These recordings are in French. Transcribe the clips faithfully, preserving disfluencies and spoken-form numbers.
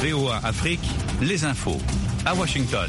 V O A Afrique, les infos à Washington.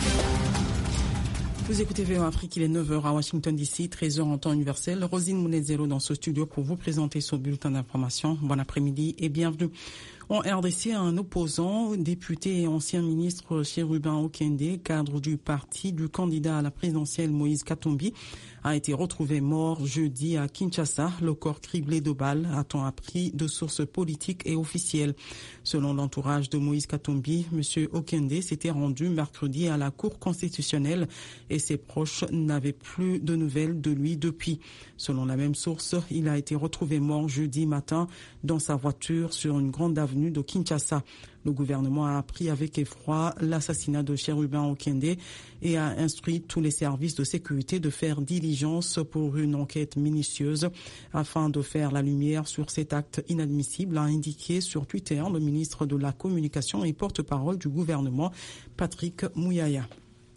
Vous écoutez V O A Afrique, il est neuf heures à Washington D C, treize heures en temps universel. Rosine Mounezero dans ce studio pour vous présenter ce bulletin d'information. Bon après-midi et bienvenue. En R D C, un opposant, député et ancien ministre Chérubin Okende, cadre du parti du candidat à la présidentielle Moïse Katumbi, a été retrouvé mort jeudi à Kinshasa. Le corps criblé de balles, a-t-on appris de sources politiques et officielles. Selon l'entourage de Moïse Katumbi, M. Okende s'était rendu mercredi à la Cour constitutionnelle et ses proches n'avaient plus de nouvelles de lui depuis. Selon la même source, il a été retrouvé mort jeudi matin dans sa voiture sur une grande avenue de Kinshasa. Le gouvernement a appris avec effroi l'assassinat de Chérubin Okende et a instruit tous les services de sécurité de faire diligence pour une enquête minutieuse afin de faire la lumière sur cet acte inadmissible, a indiqué sur Twitter le ministre de la Communication et porte-parole du gouvernement, Patrick Mouyaya.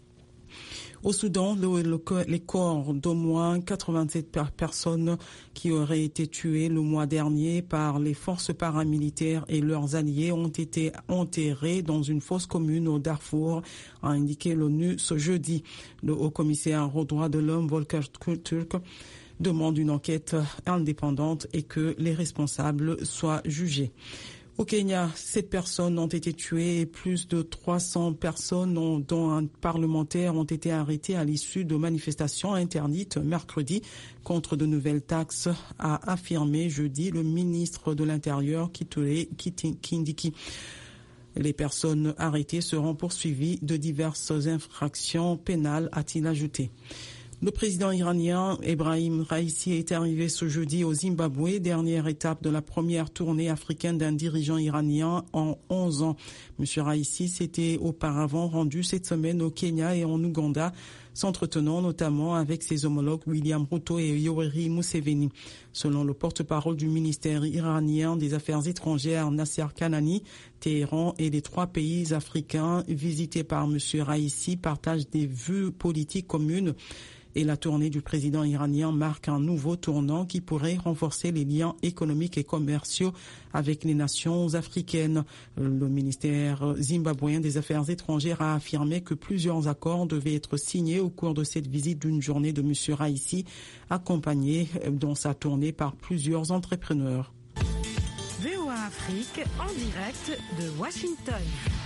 Au Soudan, le, le, les corps d'au moins quatre-vingt-sept personnes qui auraient été tuées le mois dernier par les forces paramilitaires et leurs alliés ont été enterrés dans une fosse commune au Darfour, a indiqué l'ONU ce jeudi. Le haut-commissaire aux droits de l'homme, Volker Turk, demande une enquête indépendante et que les responsables soient jugés. Au Kenya, sept personnes ont été tuées et plus de trois cents personnes, dont un parlementaire, ont été arrêtées à l'issue de manifestations interdites mercredi contre de nouvelles taxes, a affirmé jeudi le ministre de l'Intérieur, Kithure Kindiki. Les personnes arrêtées seront poursuivies de diverses infractions pénales, a-t-il ajouté. Le président iranien Ebrahim Raïssi est arrivé ce jeudi au Zimbabwe, dernière étape de la première tournée africaine d'un dirigeant iranien en onze ans. Monsieur Raïssi s'était auparavant rendu cette semaine au Kenya et en Ouganda, s'entretenant notamment avec ses homologues William Ruto et Yoweri Museveni. Selon le porte-parole du ministère iranien des Affaires étrangères, Nasser Kanani, Téhéran et les trois pays africains visités par Monsieur Raïssi partagent des vues politiques communes. Et la tournée du président iranien marque un nouveau tournant qui pourrait renforcer les liens économiques et commerciaux avec les nations africaines. Le ministère zimbabwéen des Affaires étrangères a affirmé que plusieurs accords devaient être signés au cours de cette visite d'une journée de M. Raïssi, accompagné dans sa tournée par plusieurs entrepreneurs. V O A Afrique en direct de Washington.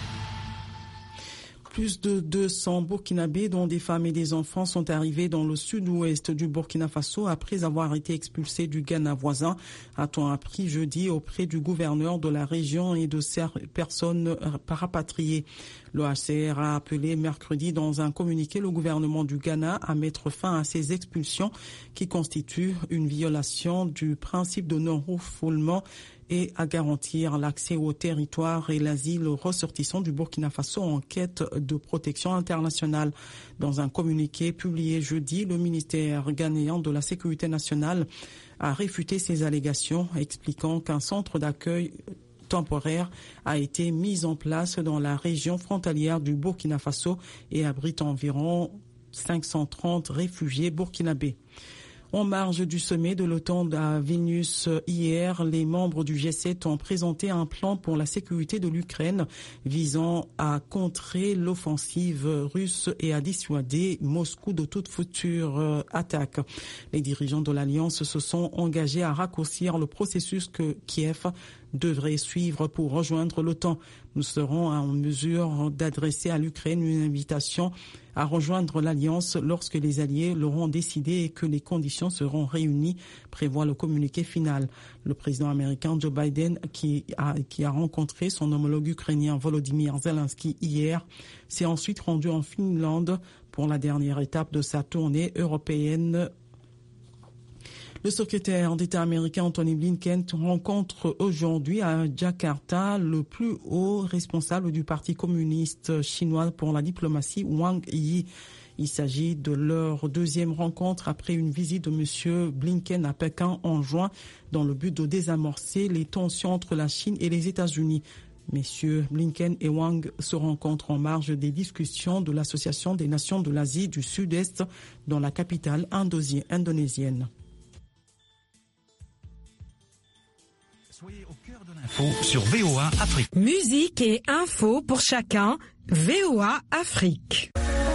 Plus de deux cents Burkinabés, dont des femmes et des enfants, sont arrivés dans le sud-ouest du Burkina Faso après avoir été expulsés du Ghana voisin, a-t-on appris jeudi auprès du gouverneur de la région et de ces personnes rapatriées. Le H C R a appelé mercredi dans un communiqué le gouvernement du Ghana à mettre fin à ces expulsions qui constituent une violation du principe de non-refoulement et à garantir l'accès au territoire et l'asile aux ressortissants du Burkina Faso en quête de protection internationale. Dans un communiqué publié jeudi, le ministère ghanéen de la Sécurité nationale a réfuté ces allégations, expliquant qu'un centre d'accueil temporaire a été mis en place dans la région frontalière du Burkina Faso et abrite environ cinq cent trente réfugiés burkinabés. En marge du sommet de l'OTAN à Vilnius hier, les membres du G sept ont présenté un plan pour la sécurité de l'Ukraine visant à contrer l'offensive russe et à dissuader Moscou de toute future attaque. Les dirigeants de l'Alliance se sont engagés à raccourcir le processus que Kiev devrait suivre pour rejoindre l'OTAN. Nous serons en mesure d'adresser à l'Ukraine une invitation à rejoindre l'Alliance lorsque les alliés l'auront décidé et que les conditions seront réunies, prévoit le communiqué final. Le président américain Joe Biden, qui a, qui a rencontré son homologue ukrainien Volodymyr Zelensky hier, s'est ensuite rendu en Finlande pour la dernière étape de sa tournée européenne. Le secrétaire d'État américain Anthony Blinken rencontre aujourd'hui à Jakarta le plus haut responsable du Parti communiste chinois pour la diplomatie, Wang Yi. Il s'agit de leur deuxième rencontre après une visite de M. Blinken à Pékin en juin dans le but de désamorcer les tensions entre la Chine et les États-Unis. Messieurs Blinken et Wang se rencontrent en marge des discussions de l'Association des Nations de l'Asie du Sud-Est dans la capitale indonésienne. Soyez au cœur de Info sur V O A Afrique. Musique et info pour chacun. V O A Afrique.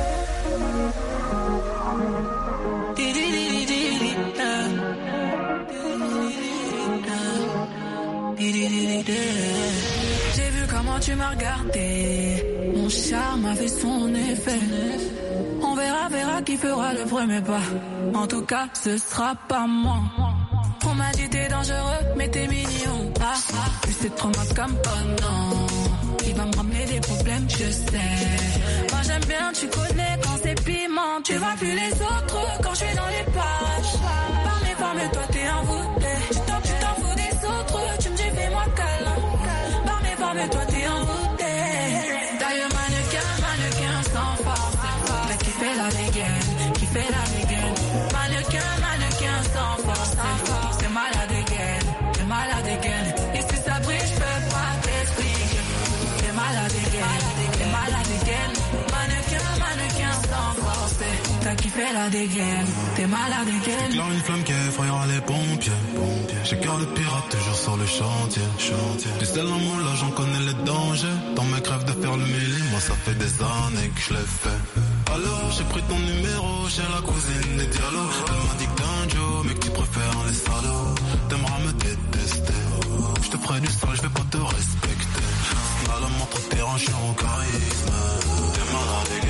J'ai vu comment tu m'as regardé. Mon charme a fait son effet. On verra, verra qui fera le premier pas. En tout cas, ce sera pas moi. On m'a dit t'es dangereux, mais t'es mignon. Ah, ah, plus c'est trop mal comme oh non. Il va me ramener des problèmes, je sais. Moi j'aime bien, tu connais quand c'est piment. Tu vois plus les autres quand je suis dans les pages. Par mes femmes, toi t'es envoûté. Tu t'en, tu t'en fous des autres, tu me dis fais-moi câlin. Par mes femmes, toi t'es envoûté. D'ailleurs mannequin, mannequin sans force. Là qui fait la dégaine, qui fait la dégaine. Mannequin, mannequin sans force, sans force. C'est malade again, c'est malade again. Et si ça brille, je peux pas t'expliquer. T'es malade again, t'es malade again. Mannequin, mannequin sans force. T'as kiffé la dégaine, t'es malade again. J'éclaire une flamme qui effrayera les pompiers. J'ai cœur de pirate toujours sur le chantier. Du sel en moule, là j'en connais les dangers. Dans mes crèves de faire le mêlé, moi ça fait des années que je l'ai fait. Alors j'ai pris ton numéro chez la cousine des dialogues. Elle m'a dit que t'es un Joe, mais que tu préfères les salauds. T'aimeras me détester. Je te ferai du sale, je vais pas te respecter. À la montre terrain, je suis en charisme. T'es malade, les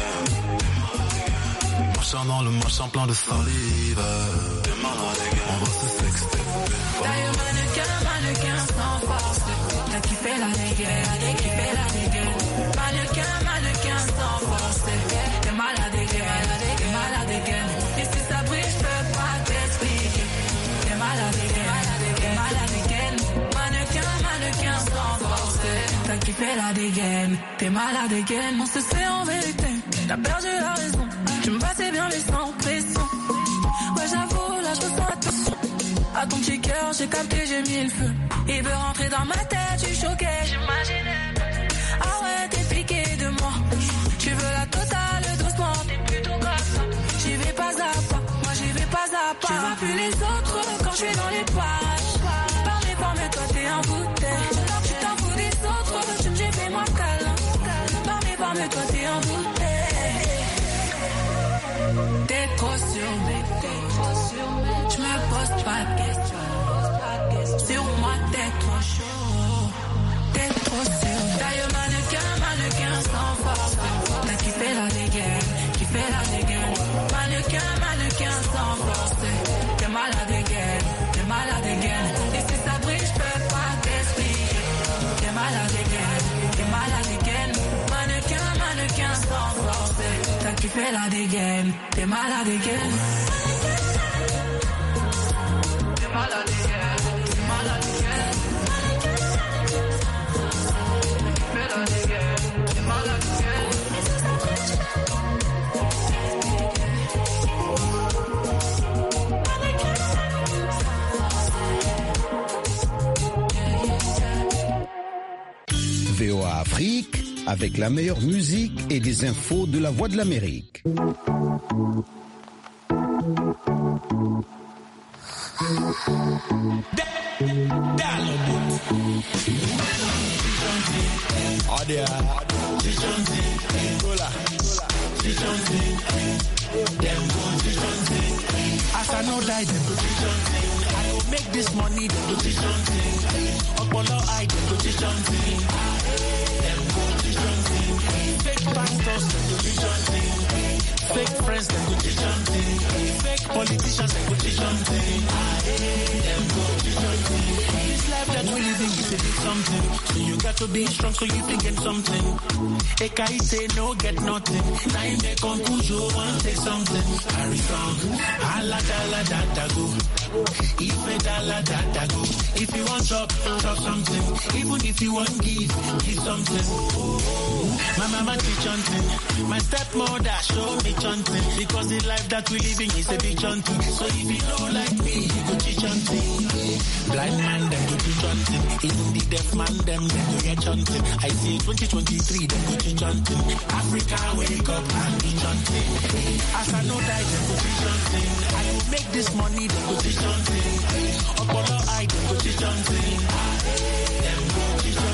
gars. Marchant dans le machin plein de salive. T'es malade, les gars. On va se sexter. D'ailleurs mannequin, mannequin sans force. T'as kiffé la dégaine, t'as kiffé la dégaine. Mannequin, mannequin sans force. T'es malade again, t'es malade again. Et si ça brille, je peux pas t'expliquer. T'es malade again, t'es malade again. Mannequin, mannequin sans force. T'as kiffé la dégaine, t'es malade again. On se sait en vérité, t'as perdu la raison. Tu me passais bien mais sans pression. Ouais j'avoue, là je ressens attention. À ton petit cœur, j'ai capté, j'ai mis le feu. Il veut rentrer dans ma tête, je suis choqué, j'imaginais. Ah ouais, t'es piqué de moi. Tu veux la totale doucement, t'es plutôt grasse. J'y vais pas à pas, moi j'y vais pas à pas. Tu vois plus les autres quand je suis dans les pages. Par mes formes, toi t'es envoûté. Tu t'en fous des autres, tu me dis fais-moi câlin. Par mes formes, toi t'es envoûté. T'es trop sur mes je me pose pas de questions. Sur moi t'es trop chaud. T'es trop sûr. D'ailleurs mannequin, mannequin sans force. T'as kiffé la dégaine, kiffé la dégaine. Mannequin, mannequin sans force. T'es malade again, t'es malade again. Et si ça brille, je peux pas t'expliquer. T'es malade again, t'es malade again. Mannequin, mannequin sans force. T'as kiffé la dégaine, t'es malade again. T'es malade again, t'es malade again. T'es malade again, t'es malade again. V O A Afrique, avec la meilleure musique et des infos de la Voix de l'Amérique. As I know die, I go make this money, the position thing. Apollo, I the position thing. Them position thing. Fake pastors, the position thing. Fake friends, the position thing. Fake politicians, the position thing. Them position thing. This life that we living is a big something. So you got to be strong so you can get something. Ekai say no get nothing. Now you make conclusion, one take something. Carry on. Ala dala dada go. If a dala dada go. If you want chop, chop something. Even if you want give, give something. My mama teach something. My stepmother show me something. Because the life that we living is a big something. So if you don't like me, you go teach something. Blind man, them go teach chanting. Even the deaf man, them, them go get chanting. I say twenty twenty-three, them go chanting. Africa, wake up and be chanting. As I know that, them go chanting. I will make this money, them go chanting. Apollo, I, them go chanting. Them go chanting.